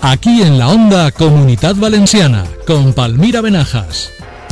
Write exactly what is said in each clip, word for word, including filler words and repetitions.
Aquí en la Onda Comunitat Valenciana, con Palmira Benajas.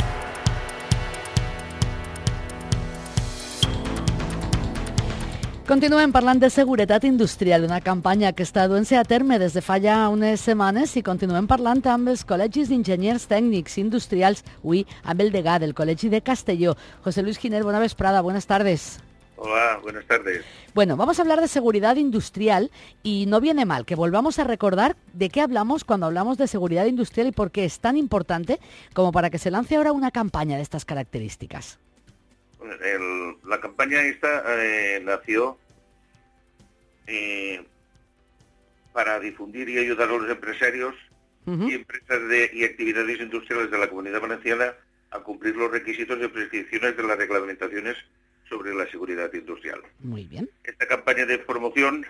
Continuem parlant de seguretat industrial, una campanya que està duent-se a terme des de fa ja unes setmanes, i continuem parlant amb els col·legis d'enginyers tècnics industrials, avui amb el degà del Col·legi de Castelló. José Luis Giner, buena vesprada, buenas tardes. Hola, buenas tardes. Bueno, vamos a hablar de seguridad industrial y no viene mal que volvamos a recordar de qué hablamos cuando hablamos de seguridad industrial y por qué es tan importante como para que se lance ahora una campaña de estas características. El, la campaña esta eh, nació eh, para difundir y ayudar a los empresarios uh-huh. y empresas de, y actividades industriales de la Comunidad Valenciana a cumplir los requisitos y prescripciones de las reglamentaciones sobre la seguridad industrial. Muy bien. Esta campaña de promoción,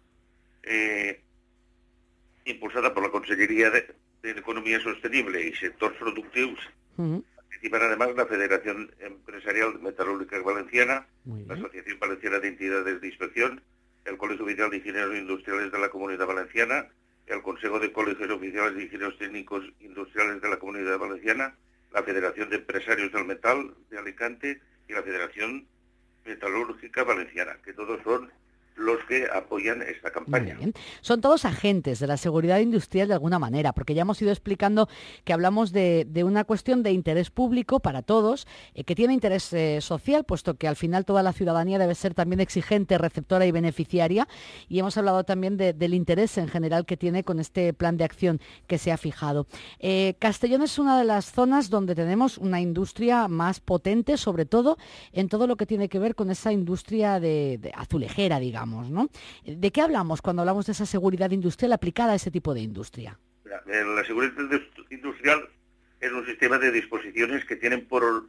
eh, impulsada por la Consellería de, de Economía Sostenible y Sectors Productius, uh-huh. participan además la Federación Empresarial Metalúrgica Valenciana, la Asociación Valenciana de Entidades de Inspección, el Colegio Oficial de Ingenieros Industriales de la Comunidad Valenciana, el Consejo de Colegios Oficiales de Ingenieros Técnicos Industriales de la Comunidad Valenciana, la Federación de Empresarios del Metal de Alicante y la Federación Metalúrgica Valenciana, que todos son los que apoyan esta campaña. Muy bien. Son todos agentes de la seguridad industrial de alguna manera, porque ya hemos ido explicando que hablamos de, de una cuestión de interés público para todos, eh, que tiene interés eh, social, puesto que al final toda la ciudadanía debe ser también exigente, receptora y beneficiaria, y hemos hablado también de, del interés en general que tiene con este plan de acción que se ha fijado. Eh, Castellón es una de las zonas donde tenemos una industria más potente, sobre todo en todo lo que tiene que ver con esa industria de, de azulejera, digamos. ¿No? ¿De qué hablamos cuando hablamos de esa seguridad industrial aplicada a ese tipo de industria? La seguridad industrial es un sistema de disposiciones que tienen por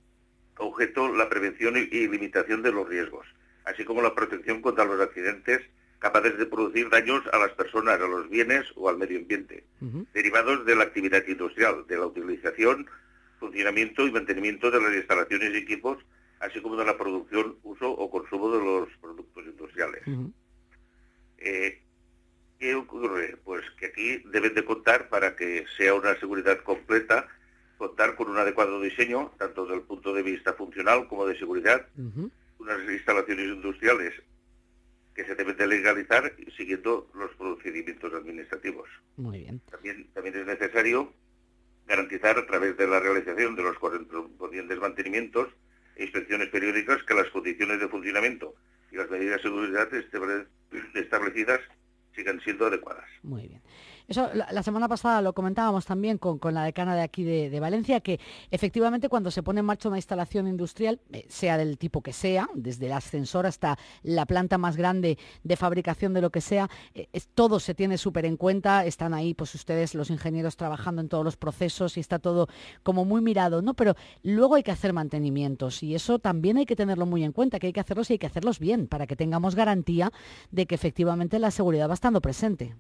objeto la prevención y limitación de los riesgos, así como la protección contra los accidentes capaces de producir daños a las personas, a los bienes o al medio ambiente, uh-huh. derivados de la actividad industrial, de la utilización, funcionamiento y mantenimiento de las instalaciones y equipos, así como de la producción, uso o consumo de los productos industriales. Uh-huh. Eh, ¿Qué ocurre? Pues que aquí deben de contar, para que sea una seguridad completa, contar con un adecuado diseño, tanto desde el punto de vista funcional como de seguridad, uh-huh. unas instalaciones industriales que se deben de legalizar siguiendo los procedimientos administrativos. Muy bien. También, también es necesario garantizar, a través de la realización de los correspondientes mantenimientos e inspecciones periódicas, que las condiciones de funcionamiento y las medidas de seguridad establecidas sigan siendo adecuadas. Muy bien. Eso, la, la semana pasada lo comentábamos también con, con la decana de aquí de, de Valencia, que efectivamente cuando se pone en marcha una instalación industrial, eh, sea del tipo que sea, desde el ascensor hasta la planta más grande de fabricación de lo que sea, eh, es, todo se tiene súper en cuenta, están ahí pues ustedes, los ingenieros, trabajando en todos los procesos y está todo como muy mirado, ¿no? Pero luego hay que hacer mantenimientos y eso también hay que tenerlo muy en cuenta, que hay que hacerlos y hay que hacerlos bien, para que tengamos garantía de que efectivamente la seguridad va estando presente.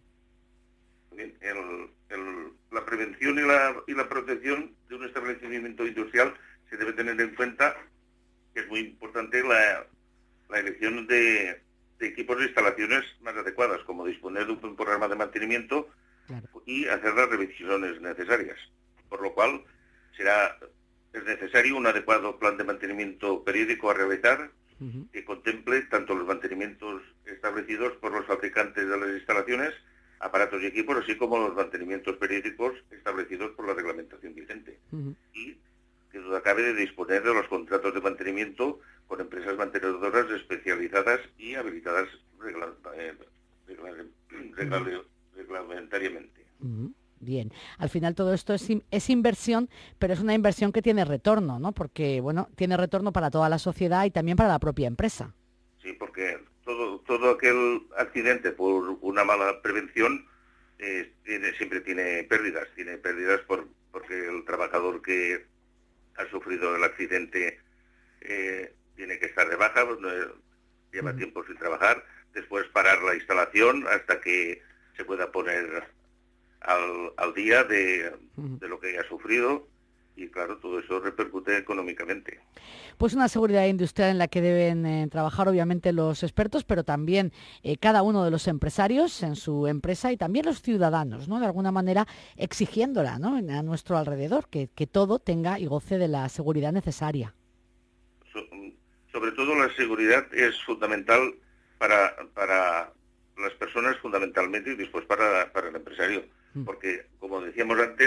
El, el, la prevención y la, y la protección de un establecimiento industrial se debe tener en cuenta que es muy importante la, la elección de, de equipos e instalaciones más adecuadas, como disponer de un buen programa de mantenimiento, claro. y hacer las revisiones necesarias, por lo cual será es necesario un adecuado plan de mantenimiento periódico a realizar, uh-huh. que contemple tanto los mantenimientos establecidos por los fabricantes de las instalaciones, aparatos y equipos, así como los mantenimientos periódicos establecidos por la reglamentación vigente. Uh-huh. Y que duda cabe de disponer de los contratos de mantenimiento con empresas mantenedoras especializadas y habilitadas regla, eh, regla, regla, uh-huh. reglamentariamente. Uh-huh. Bien, al final todo esto es, es inversión, pero es una inversión que tiene retorno, ¿no? Porque, bueno, tiene retorno para toda la sociedad y también para la propia empresa. Sí, porque todo todo aquel accidente por una mala prevención eh, tiene, siempre tiene pérdidas, tiene pérdidas por porque el trabajador que ha sufrido el accidente eh, tiene que estar de baja, pues, no, lleva uh-huh. tiempo sin trabajar, después parar la instalación hasta que se pueda poner al, al día de, uh-huh. de lo que haya sufrido, y claro, todo eso repercute económicamente. Pues una seguridad industrial en la que deben eh, trabajar obviamente los expertos, pero también eh, cada uno de los empresarios en su empresa y también los ciudadanos, ¿no? De alguna manera exigiéndola, ¿no? A nuestro alrededor, que, que todo tenga y goce de la seguridad necesaria. So, sobre todo la seguridad es fundamental para, para las personas fundamentalmente y después para, para el empresario, mm. porque como decíamos antes,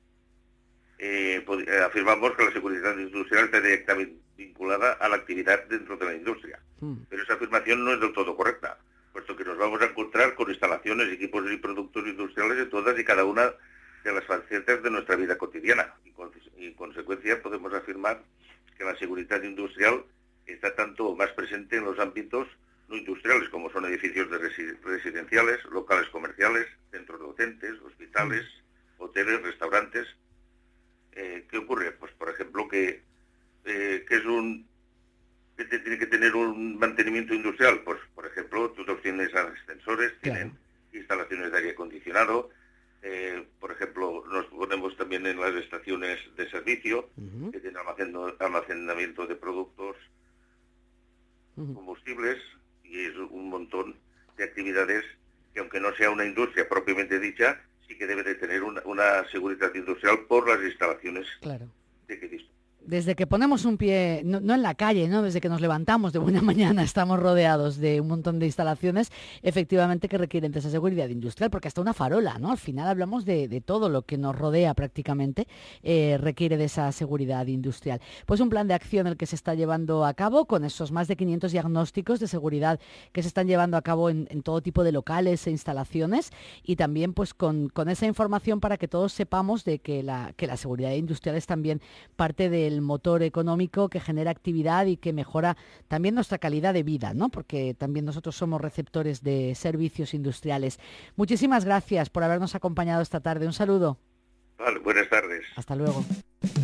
Eh, afirmamos que la seguridad industrial está directamente vinculada a la actividad dentro de la industria. Mm. Pero esa afirmación no es del todo correcta, puesto que nos vamos a encontrar con instalaciones, equipos y productos industriales de todas y cada una de las facetas de nuestra vida cotidiana. Y, con, y en consecuencia podemos afirmar que la seguridad industrial está tanto más presente en los ámbitos no industriales, como son edificios de resi- residenciales, locales comerciales, centros docentes, hospitales, mm. hoteles, restaurantes. Eh, ¿Qué ocurre? Pues, por ejemplo, que, eh, que es un que te, tiene que tener un mantenimiento industrial. Pues, por ejemplo, todos tienen ascensores, claro. Tienen instalaciones de aire acondicionado. Eh, por ejemplo, nos ponemos también en las estaciones de servicio, uh-huh. que tienen almacenamiento de productos, uh-huh. combustibles, y es un montón de actividades que, aunque no sea una industria propiamente dicha, sí que debe de tener una, una seguridad industrial por las instalaciones claro. de que dispone. Desde que ponemos un pie, no, no en la calle, ¿no? Desde que nos levantamos de buena mañana estamos rodeados de un montón de instalaciones efectivamente que requieren de esa seguridad industrial, porque hasta una farola, ¿no? Al final hablamos de, de todo lo que nos rodea prácticamente, eh, requiere de esa seguridad industrial. Pues un plan de acción el que se está llevando a cabo con esos más de quinientos diagnósticos de seguridad que se están llevando a cabo en, en todo tipo de locales e instalaciones, y también pues con, con esa información para que todos sepamos de que la, que la seguridad industrial es también parte del el motor económico que genera actividad y que mejora también nuestra calidad de vida, ¿no? Porque también nosotros somos receptores de servicios industriales. Muchísimas gracias por habernos acompañado esta tarde. Un saludo. Vale, buenas tardes. Hasta luego.